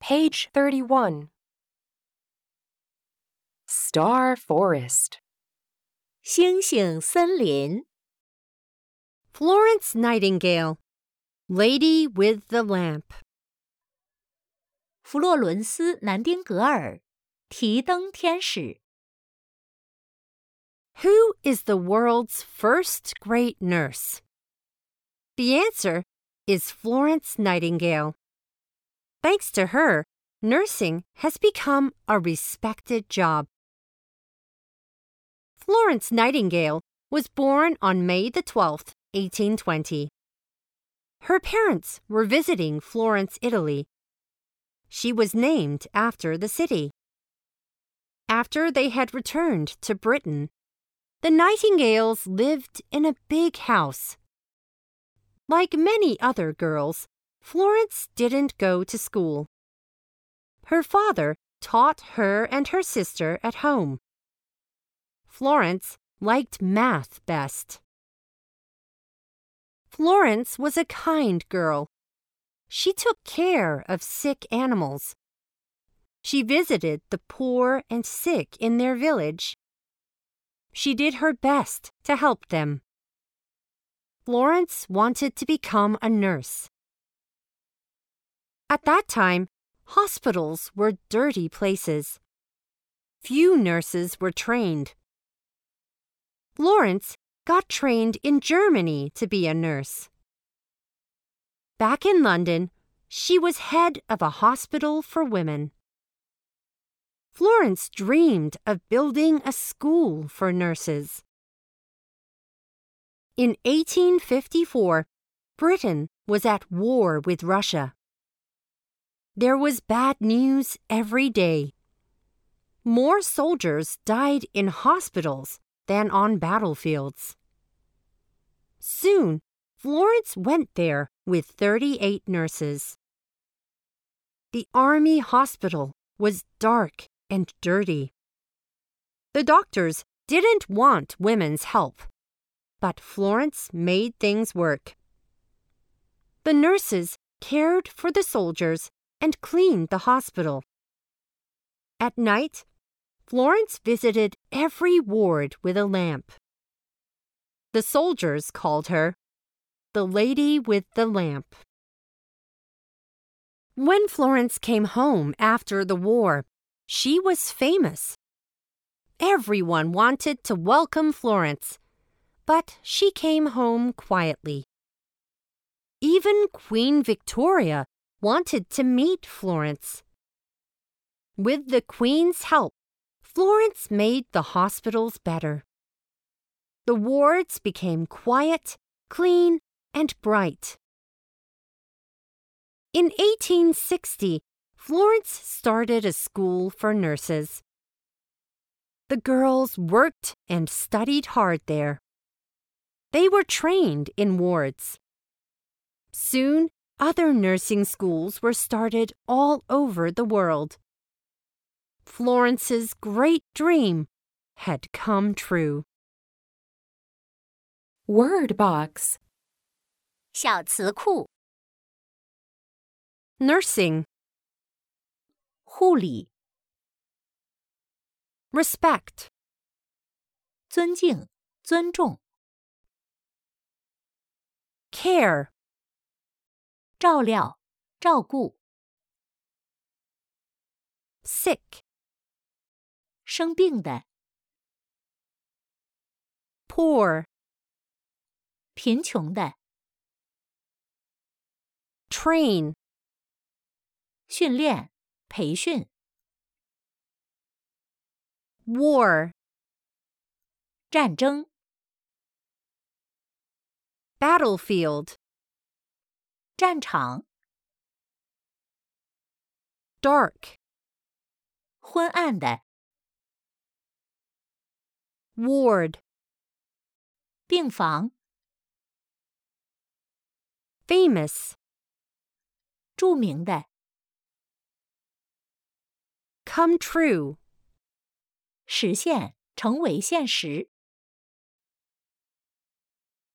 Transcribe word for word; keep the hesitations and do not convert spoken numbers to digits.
Page thirty-one. Star Forest. 星星森林 Florence Nightingale, Lady with the Lamp. 弗洛伦斯·南丁格尔，提灯天使。 Who is the world's first great nurse? The answer is Florence Nightingale. Thanks to her, nursing has become a respected job. Florence Nightingale was born on May the twelfth, eighteen twenty. Her parents were visiting Florence, Italy. She was named after the city. After they had returned to Britain, the Nightingales lived in a big house. Like many other girls, Florence didn't go to school. Her father taught her and her sister at home. Florence liked math best. Florence was a kind girl. She took care of sick animals. She visited the poor and sick in their village. She did her best to help them. Florence wanted to become a nurse. At that time, hospitals were dirty places. Few nurses were trained. Florence got trained in Germany to be a nurse. Back in London, she was head of a hospital for women. Florence dreamed of building a school for nurses. In eighteen fifty-four, Britain was at war with Russia. There was bad news every day. More soldiers died in hospitals than on battlefields. Soon, Florence went there with thirty-eight nurses. The army hospital was dark and dirty. The doctors didn't want women's help, but Florence made things work. The nurses cared for the soldiers and cleaned the hospital. At night, Florence visited every ward with a lamp. The soldiers called her the Lady with the Lamp. When Florence came home after the war, she was famous. Everyone wanted to welcome Florence, but she came home quietly. Even Queen Victoria wanted to meet Florence. With the Queen's help, Florence made the hospitals better. The wards became quiet, clean, and bright. In eighteen sixty, Florence started a school for nurses. The girls worked and studied hard there. They were trained in wards. Soon, other nursing schools were started all over the world. Florence's great dream had come true. Word box. 小词库 Nursing, 护理 respect, 尊敬尊重 care, 照料照顾 sick, 生病的 poor, 贫穷的 train, 训练培训 war, 战争 battlefield, 战场 dark, 昏暗的 ward, 病房 famous, 著名的 come true. 实现成为现实